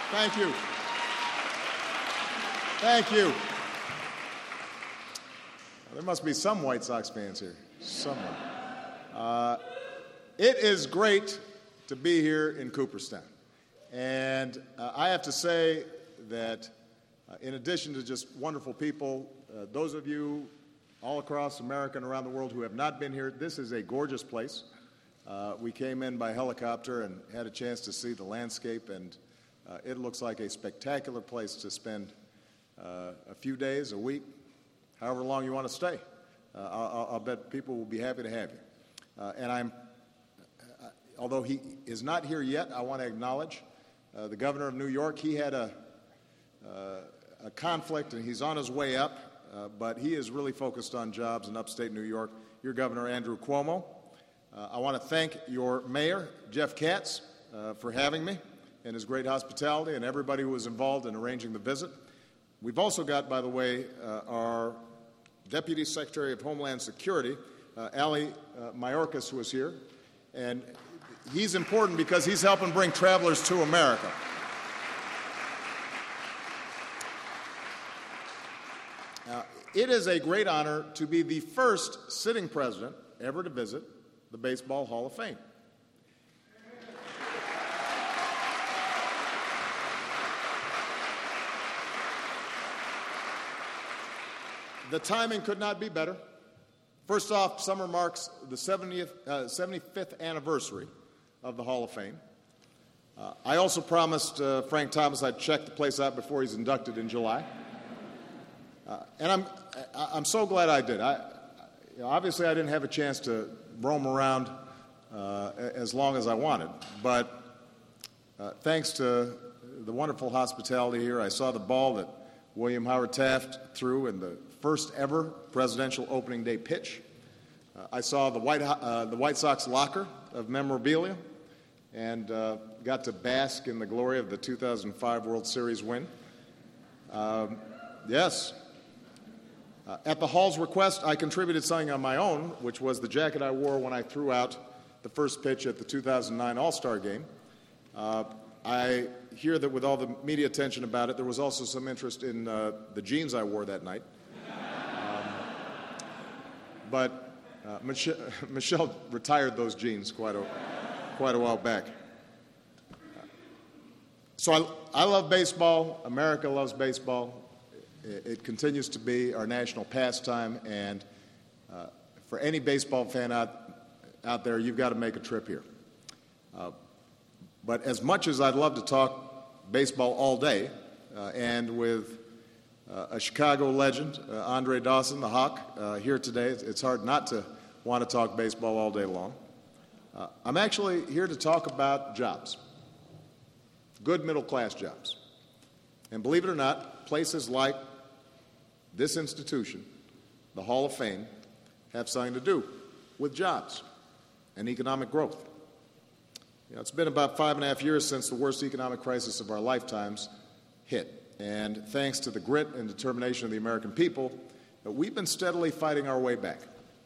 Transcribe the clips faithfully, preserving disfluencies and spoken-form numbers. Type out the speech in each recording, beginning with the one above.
Thank you. Thank you. There must be some White Sox fans here, somewhere. Uh, it is great to be here in Cooperstown. And uh, I have to say that uh, in addition to just wonderful people, uh, those of you all across America and around the world who have not been here, this is a gorgeous place. Uh, we came in by helicopter and had a chance to see the landscape, and uh, it looks like a spectacular place to spend uh, a few days, a week, however long you want to stay. Uh, I'll, I'll bet people will be happy to have you. Uh, and I'm, uh, although he is not here yet, I want to acknowledge uh, the governor of New York. He had a, uh, a conflict, and he's on his way up, uh, but he is really focused on jobs in upstate New York. Your Governor, Andrew Cuomo. Uh, I want to thank your mayor, Jeff Katz, uh, for having me and his great hospitality, and everybody who was involved in arranging the visit. We've also got, by the way, uh, our Deputy Secretary of Homeland Security, uh, Ali uh, Mayorkas, who is here, and he's important because he's helping bring travelers to America. Uh, it is a great honor to be the first sitting president ever to visit the Baseball Hall of Fame. The timing could not be better. First off, summer marks the seventieth, uh, seventy-fifth anniversary of the Hall of Fame. Uh, I also promised uh, Frank Thomas I'd check the place out before he's inducted in July. Uh, and I'm, I'm so glad I did. I, you know, obviously, I didn't have a chance to roam around uh, as long as I wanted, but uh, thanks to the wonderful hospitality here, I saw the ball that William Howard Taft threw in the first ever presidential opening day pitch. Uh, I saw the White, uh, the White Sox locker of memorabilia and uh, got to bask in the glory of the two thousand five World Series win. Um, yes. Uh, at the Hall's request, I contributed something on my own, which was the jacket I wore when I threw out the first pitch at the two thousand nine All-Star Game. Uh, I hear that with all the media attention about it, there was also some interest in uh, the jeans I wore that night. Um, but uh, Michelle, Michelle retired those jeans quite a, quite a while back. So I, I love baseball. America loves baseball. It continues to be our national pastime, and uh, for any baseball fan out, out there, you've got to make a trip here. Uh, but as much as I'd love to talk baseball all day, uh, and with uh, a Chicago legend, uh, Andre Dawson, the Hawk, uh, here today, it's hard not to want to talk baseball all day long. Uh, I'm actually here to talk about jobs, good middle-class jobs. And believe it or not, places like this institution, the Hall of Fame, have something to do with jobs and economic growth. You know, it's been about five and a half years since the worst economic crisis of our lifetimes hit. And thanks to the grit and determination of the American people, we've been steadily fighting our way back.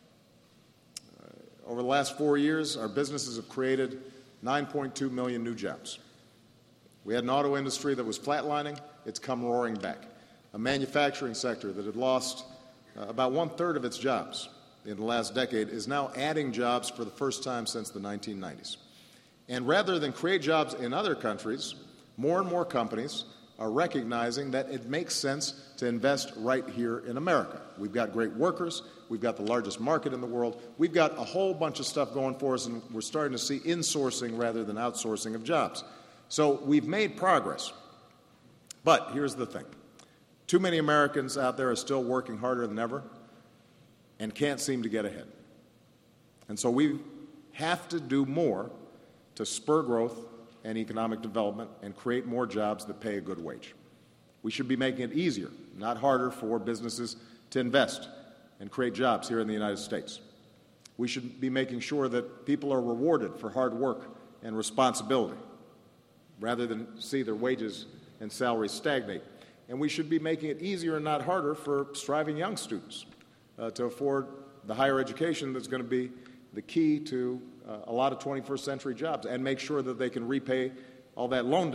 Uh, over the last four years, our businesses have created nine point two million new jobs. We had an auto industry that was flatlining. It's come roaring back. A manufacturing sector that had lost uh, about one-third of its jobs in the last decade is now adding jobs for the first time since the nineteen nineties. And rather than create jobs in other countries, more and more companies are recognizing that it makes sense to invest right here in America. We've got great workers. We've got the largest market in the world. We've got a whole bunch of stuff going for us, and we're starting to see insourcing rather than outsourcing of jobs. So we've made progress. But here's the thing. Too many Americans out there are still working harder than ever and can't seem to get ahead. And so we have to do more to spur growth and economic development and create more jobs that pay a good wage. We should be making it easier, not harder, for businesses to invest and create jobs here in the United States. We should be making sure that people are rewarded for hard work and responsibility rather than see their wages and salaries stagnate. And we should be making it easier and not harder for striving young students uh, to afford the higher education that's going to be the key to uh, a lot of twenty-first century jobs, and make sure that they can repay all that loan debt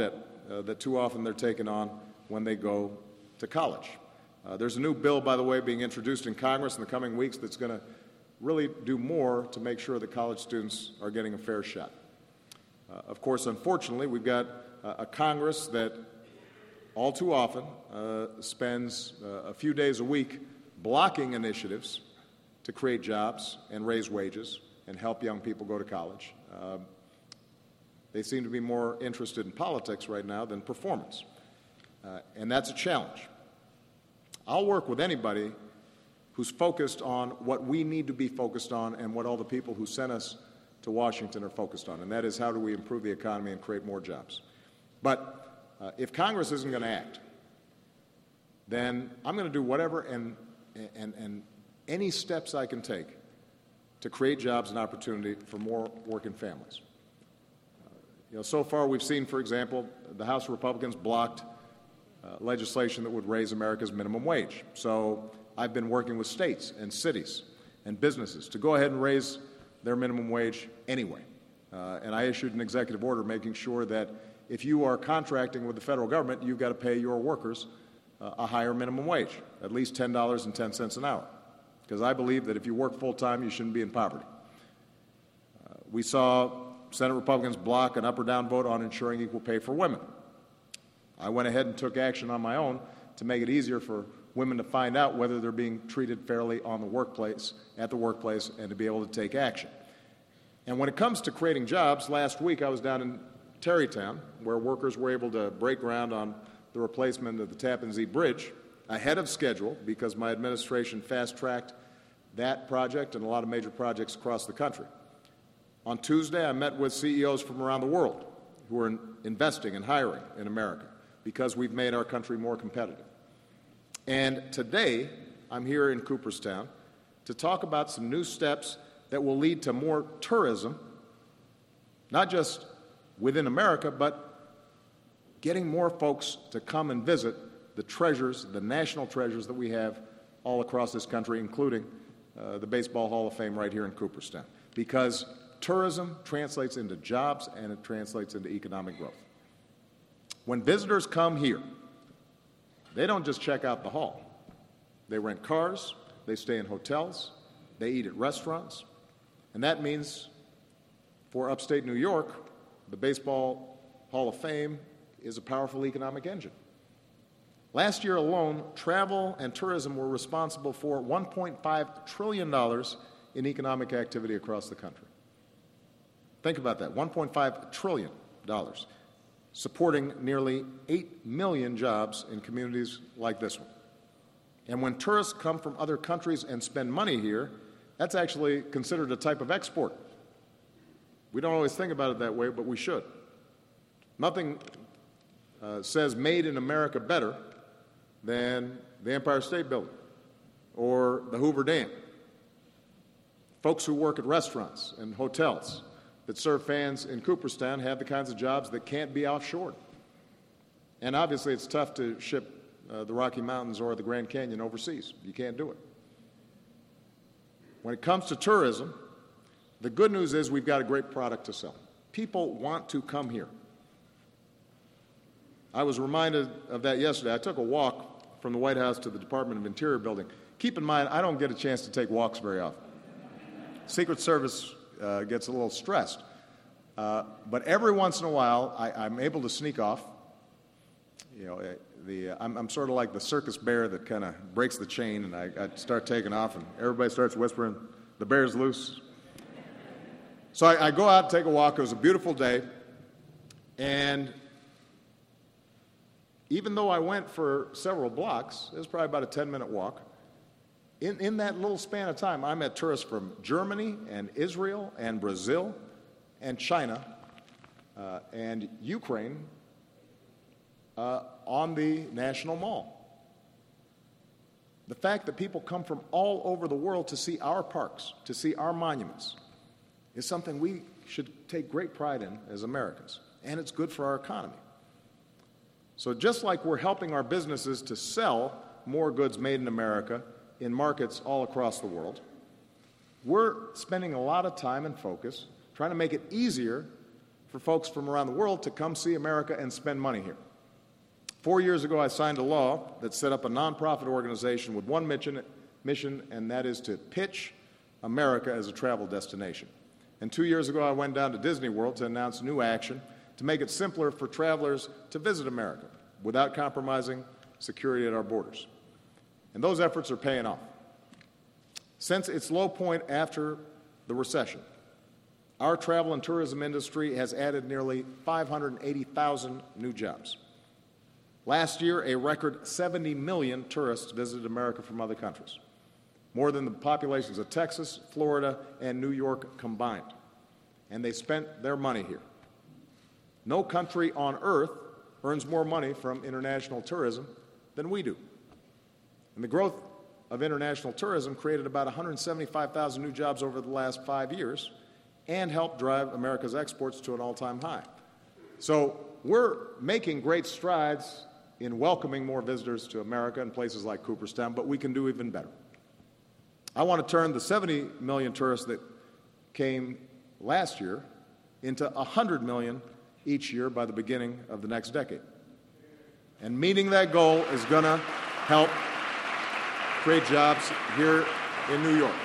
uh, that too often they're taken on when they go to college. Uh, there's a new bill, by the way, being introduced in Congress in the coming weeks that's going to really do more to make sure that college students are getting a fair shot. Uh, of course, unfortunately, we've got uh, a Congress that all too often uh, spends uh, a few days a week blocking initiatives to create jobs and raise wages and help young people go to college. Uh, they seem to be more interested in politics right now than performance, uh, and that's a challenge. I'll work with anybody who's focused on what we need to be focused on and what all the people who sent us to Washington are focused on, and that is how do we improve the economy and create more jobs. But uh, if Congress isn't going to act, then I'm going to do whatever and, and, and any steps I can take to create jobs and opportunity for more working families. Uh, you know, so far we've seen, for example, the House Republicans blocked uh, legislation that would raise America's minimum wage. So I've been working with states and cities and businesses to go ahead and raise their minimum wage anyway. Uh, and I issued an executive order making sure that if you are contracting with the federal government, you've got to pay your workers uh, a higher minimum wage, at least ten dollars and ten cents an hour. Because I believe that if you work full-time, you shouldn't be in poverty. Uh, we saw Senate Republicans block an up or down vote on ensuring equal pay for women. I went ahead and took action on my own to make it easier for women to find out whether they're being treated fairly on the workplace, at the workplace, and to be able to take action. And when it comes to creating jobs, last week I was down in Tarrytown, where workers were able to break ground on the replacement of the Tappan Zee Bridge ahead of schedule because my administration fast-tracked that project and a lot of major projects across the country. On Tuesday, I met with C E Os from around the world who are in investing and hiring in America because we've made our country more competitive. And today, I'm here in Cooperstown to talk about some new steps that will lead to more tourism, not just within America, but getting more folks to come and visit the treasures, the national treasures that we have all across this country, including uh, the Baseball Hall of Fame right here in Cooperstown. Because tourism translates into jobs and it translates into economic growth. When visitors come here, they don't just check out the hall. They rent cars, they stay in hotels, they eat at restaurants, and that means for upstate New York, the Baseball Hall of Fame is a powerful economic engine. Last year alone, travel and tourism were responsible for one point five trillion dollars in economic activity across the country. Think about that, one point five trillion dollars, supporting nearly eight million jobs in communities like this one. And when tourists come from other countries and spend money here, that's actually considered a type of export. We don't always think about it that way, but we should. Nothing uh, says made in America better than the Empire State Building or the Hoover Dam. Folks who work at restaurants and hotels that serve fans in Cooperstown have the kinds of jobs that can't be offshored. And obviously it's tough to ship uh, the Rocky Mountains or the Grand Canyon overseas. You can't do it. When it comes to tourism, the good news is we've got a great product to sell. People want to come here. I was reminded of that yesterday. I took a walk from the White House to the Department of Interior building. Keep in mind, I don't get a chance to take walks very often. Secret Service uh, gets a little stressed. Uh, but every once in a while, I, I'm able to sneak off. You know, the, uh, I'm, I'm sort of like the circus bear that kind of breaks the chain, and I, I start taking off, and everybody starts whispering, "The bear's loose." So I, I go out and take a walk. It was a beautiful day, and even though I went for several blocks, it was probably about a ten-minute walk, in, in that little span of time, I met tourists from Germany and Israel and Brazil and China uh, and Ukraine uh, on the National Mall. The fact that people come from all over the world to see our parks, to see our monuments, is something we should take great pride in as Americans, and it's good for our economy. So just like we're helping our businesses to sell more goods made in America in markets all across the world, we're spending a lot of time and focus trying to make it easier for folks from around the world to come see America and spend money here. Four years ago, I signed a law that set up a nonprofit organization with one mission, mission, and that is to pitch America as a travel destination. And two years ago, I went down to Disney World to announce new action to make it simpler for travelers to visit America without compromising security at our borders. And those efforts are paying off. Since its low point after the recession, our travel and tourism industry has added nearly five hundred eighty thousand new jobs. Last year, a record seventy million tourists visited America from other countries, more than the populations of Texas, Florida, and New York combined. And they spent their money here. No country on earth earns more money from international tourism than we do. And the growth of international tourism created about one hundred seventy-five thousand new jobs over the last five years and helped drive America's exports to an all-time high. So we're making great strides in welcoming more visitors to America in places like Cooperstown, but we can do even better. I want to turn the seventy million tourists that came last year into one hundred million each year by the beginning of the next decade. And meeting that goal is going to help create jobs here in New York.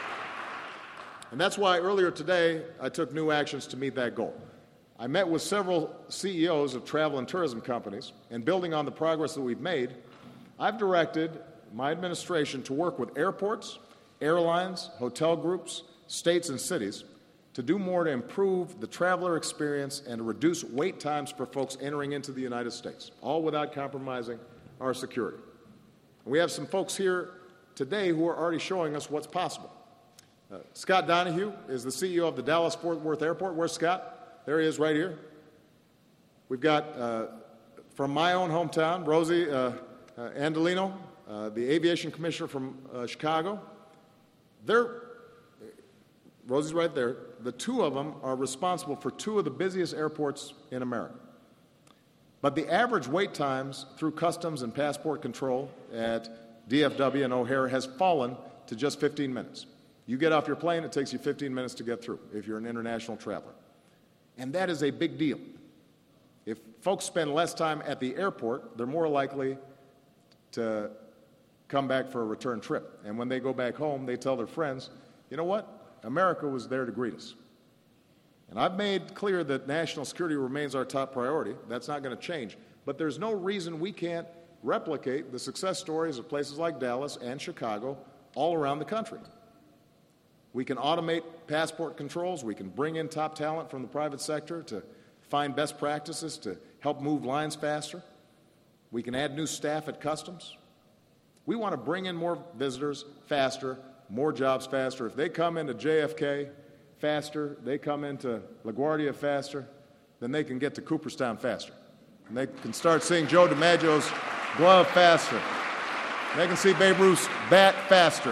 And that's why earlier today I took new actions to meet that goal. I met with several C E Os of travel and tourism companies, and building on the progress that we've made, I've directed my administration to work with airports, airlines, hotel groups, states, and cities to do more to improve the traveler experience and to reduce wait times for folks entering into the United States, all without compromising our security. We have some folks here today who are already showing us what's possible. Uh, Scott Donahue is the C E O of the Dallas-Fort Worth Airport. Where's Scott? There he is right here. We've got, uh, from my own hometown, Rosie uh, uh, Andolino, uh, the aviation commissioner from uh, Chicago. They're, Rosie's right there. The two of them are responsible for two of the busiest airports in America. But the average wait times through customs and passport control at D F W and O'Hare has fallen to just fifteen minutes. You get off your plane, it takes you fifteen minutes to get through if you're an international traveler. And that is a big deal. If folks spend less time at the airport, they're more likely to come back for a return trip. And when they go back home, they tell their friends, you know what? America was there to greet us. And I've made clear that national security remains our top priority. That's not going to change. But there's no reason we can't replicate the success stories of places like Dallas and Chicago all around the country. We can automate passport controls. We can bring in top talent from the private sector to find best practices to help move lines faster. We can add new staff at customs. We want to bring in more visitors faster, more jobs faster. If they come into J F K faster, they come into LaGuardia faster, then they can get to Cooperstown faster. And they can start seeing Joe DiMaggio's glove faster. They can see Babe Ruth's bat faster.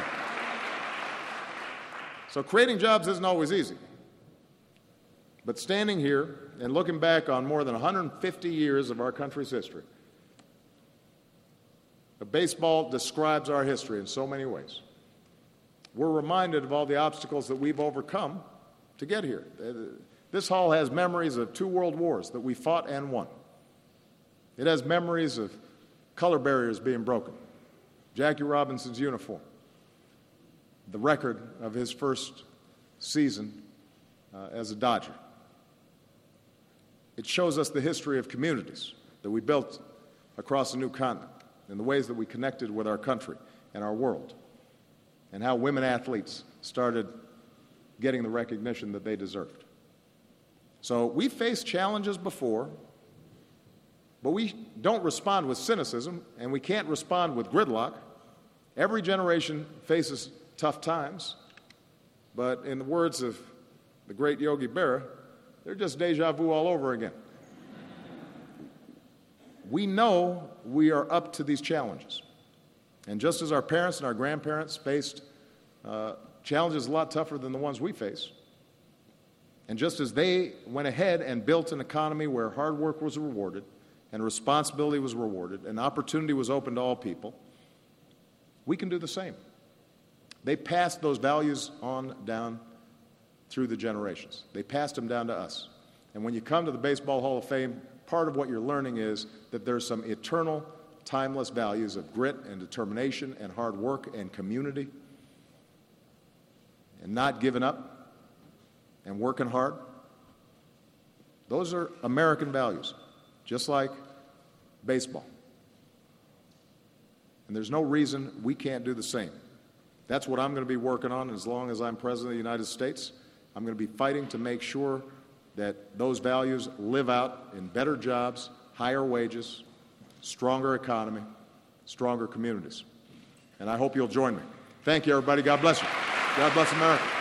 So creating jobs isn't always easy. But standing here and looking back on more than one hundred fifty years of our country's history, baseball describes our history in so many ways. We're reminded of all the obstacles that we've overcome to get here. This hall has memories of two world wars that we fought and won. It has memories of color barriers being broken, Jackie Robinson's uniform, the record of his first season uh, as a Dodger. It shows us the history of communities that we built across a new continent and the ways that we connected with our country and our world, and how women athletes started getting the recognition that they deserved. So we faced challenges before, but we don't respond with cynicism, and we can't respond with gridlock. Every generation faces tough times, but in the words of the great Yogi Berra, they're just deja vu all over again. We know we are up to these challenges. And just as our parents and our grandparents faced uh, challenges a lot tougher than the ones we face, and just as they went ahead and built an economy where hard work was rewarded and responsibility was rewarded and opportunity was open to all people, we can do the same. They passed those values on down through the generations. They passed them down to us. And when you come to the Baseball Hall of Fame, part of what you're learning is that there's some eternal, timeless values of grit and determination and hard work and community and not giving up and working hard. Those are American values, just like baseball. And there's no reason we can't do the same. That's what I'm going to be working on as long as I'm President of the United States. I'm going to be fighting to make sure that those values live out in better jobs, higher wages, stronger economy, stronger communities. And I hope you'll join me. Thank you, everybody. God bless you. God bless America.